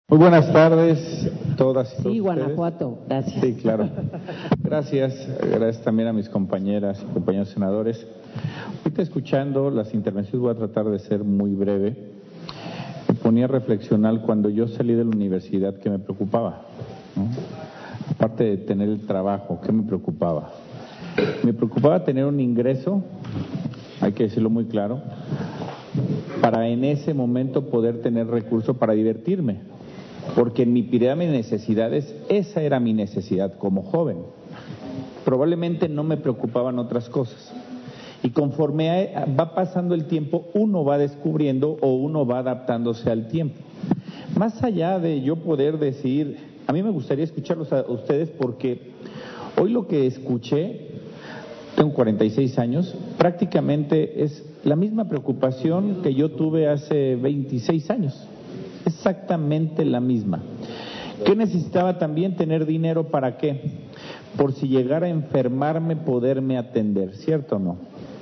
Muy buenas tardes, todas y todos. Sí, Guanajuato, gracias. Sí, claro. Gracias también a mis compañeras y compañeros senadores. Ahorita escuchando las intervenciones, voy a tratar de ser muy breve. Me ponía a reflexionar cuando yo salí de la universidad, ¿qué me preocupaba? ¿No? Aparte de tener el trabajo, ¿qué me preocupaba? Me preocupaba tener un ingreso, hay que decirlo muy claro, para en ese momento poder tener recursos para divertirme. Porque en mi pirámide de necesidades, esa era mi necesidad como joven. Probablemente no me preocupaban otras cosas. Y conforme va pasando el tiempo, uno va descubriendo o uno va adaptándose al tiempo. Más allá de yo poder decir, a mí me gustaría escucharlos a ustedes porque hoy lo que escuché, tengo 46 años, prácticamente es la misma preocupación que yo tuve hace 26 años. Exactamente la misma. ¿Qué necesitaba también? Tener dinero, ¿para qué? Por si llegara a enfermarme, poderme atender, ¿cierto o no?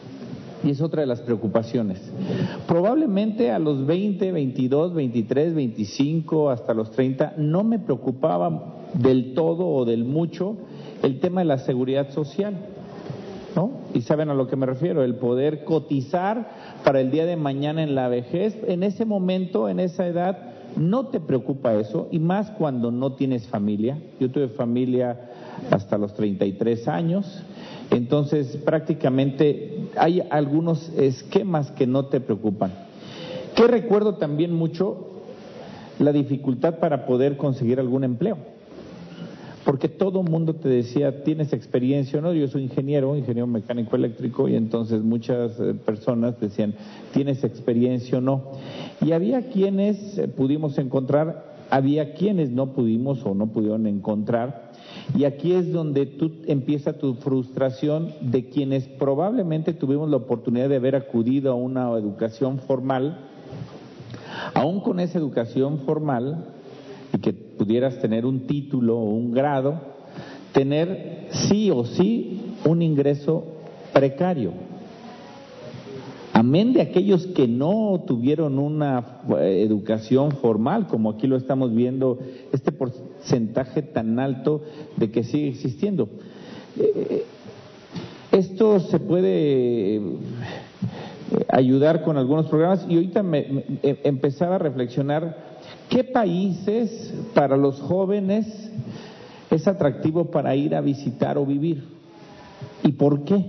Y es otra de las preocupaciones. Probablemente a los 20, 22, 23, 25, hasta los 30, no me preocupaba del todo o del mucho el tema de la seguridad social, ¿no? Y saben a lo que me refiero, el poder cotizar para el día de mañana en la vejez. En ese momento, en esa edad, no te preocupa eso, y más cuando no tienes familia. Yo tuve familia hasta los 33 años, entonces prácticamente hay algunos esquemas que no te preocupan. ¿Qué recuerdo también mucho? La dificultad para poder conseguir algún empleo. Porque todo el mundo te decía, ¿tienes experiencia o no? Yo soy ingeniero mecánico eléctrico, y entonces muchas personas decían, ¿tienes experiencia o no? Y había quienes pudimos encontrar, había quienes no pudimos o no pudieron encontrar, y aquí es donde empieza tu frustración de quienes probablemente tuvimos la oportunidad de haber acudido a una educación formal. Aún con esa educación formal, y que pudieras tener un título o un grado, tener sí o sí un ingreso precario. Amén de aquellos que no tuvieron una educación formal, como aquí lo estamos viendo, este porcentaje tan alto de que sigue existiendo. Esto se puede ayudar con algunos programas, y ahorita empezaba a reflexionar. ¿Qué países para los jóvenes es atractivo para ir a visitar o vivir? ¿Y por qué?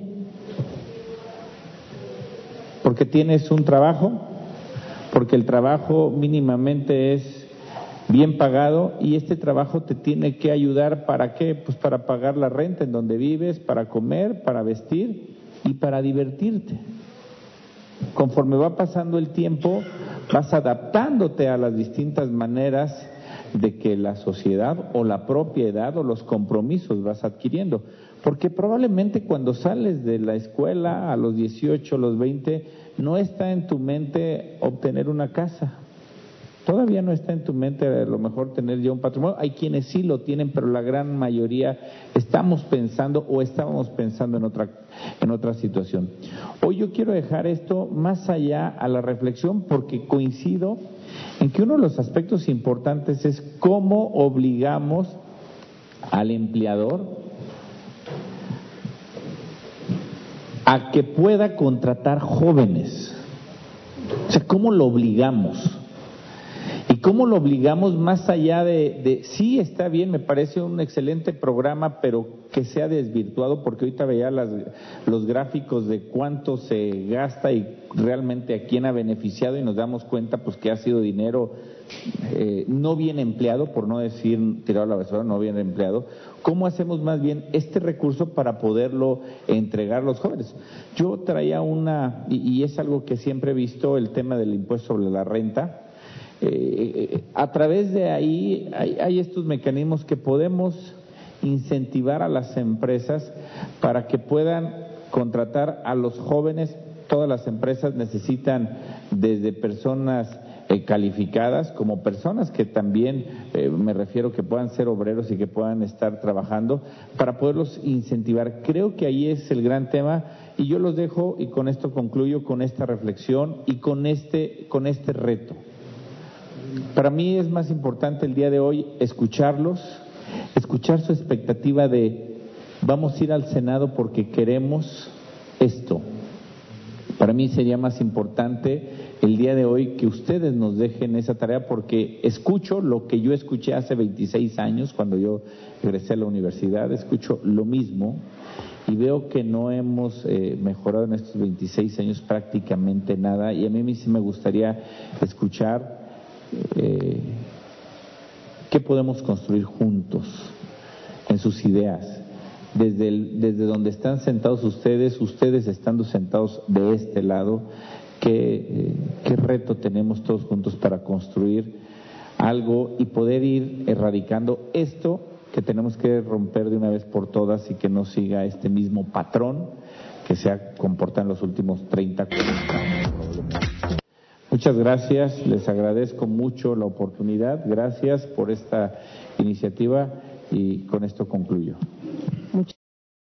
Porque tienes un trabajo, porque el trabajo mínimamente es bien pagado, y este trabajo te tiene que ayudar, ¿para qué? Pues para pagar la renta en donde vives, para comer, para vestir y para divertirte. Conforme va pasando el tiempo, vas adaptándote a las distintas maneras de que la sociedad o la propiedad o los compromisos vas adquiriendo. Porque probablemente cuando sales de la escuela a los 18, los 20, no está en tu mente obtener una casa. Todavía no está en tu mente a lo mejor tener ya un patrimonio. Hay quienes sí lo tienen, pero la gran mayoría estamos pensando o estábamos pensando en otra situación. Hoy yo quiero dejar esto más allá a la reflexión, porque coincido en que uno de los aspectos importantes es cómo obligamos al empleador a que pueda contratar jóvenes. O sea, ¿cómo lo obligamos? ¿Y cómo lo obligamos más allá de sí, está bien, me parece un excelente programa, pero que sea desvirtuado? Porque ahorita veía los gráficos de cuánto se gasta y realmente a quién ha beneficiado, y nos damos cuenta pues que ha sido dinero no bien empleado, por no decir tirado a la basura, no bien empleado. ¿Cómo hacemos más bien este recurso para poderlo entregar a los jóvenes? Yo traía y es algo que siempre he visto, el tema del impuesto sobre la renta. A través de ahí hay estos mecanismos que podemos incentivar a las empresas para que puedan contratar a los jóvenes. Todas las empresas necesitan desde personas calificadas como personas que también me refiero que puedan ser obreros y que puedan estar trabajando para poderlos incentivar. Creo que ahí es el gran tema, y yo los dejo, y con esto concluyo, con esta reflexión y con este reto. Para mí es más importante el día de hoy escucharlos, escuchar su expectativa de vamos a ir al Senado porque queremos esto. Para mí sería más importante el día de hoy que ustedes nos dejen esa tarea, porque escucho lo que yo escuché hace 26 años cuando yo egresé a la universidad, escucho lo mismo y veo que no hemos mejorado en estos 26 años prácticamente nada, y a mí sí me gustaría escuchar qué podemos construir juntos en sus ideas. Desde donde están sentados ustedes estando sentados de este lado, qué reto tenemos todos juntos para construir algo y poder ir erradicando esto que tenemos que romper de una vez por todas y que no siga este mismo patrón que se ha comportado en los últimos 30, 40 años. Muchas gracias, les agradezco mucho la oportunidad, gracias por esta iniciativa y con esto concluyo.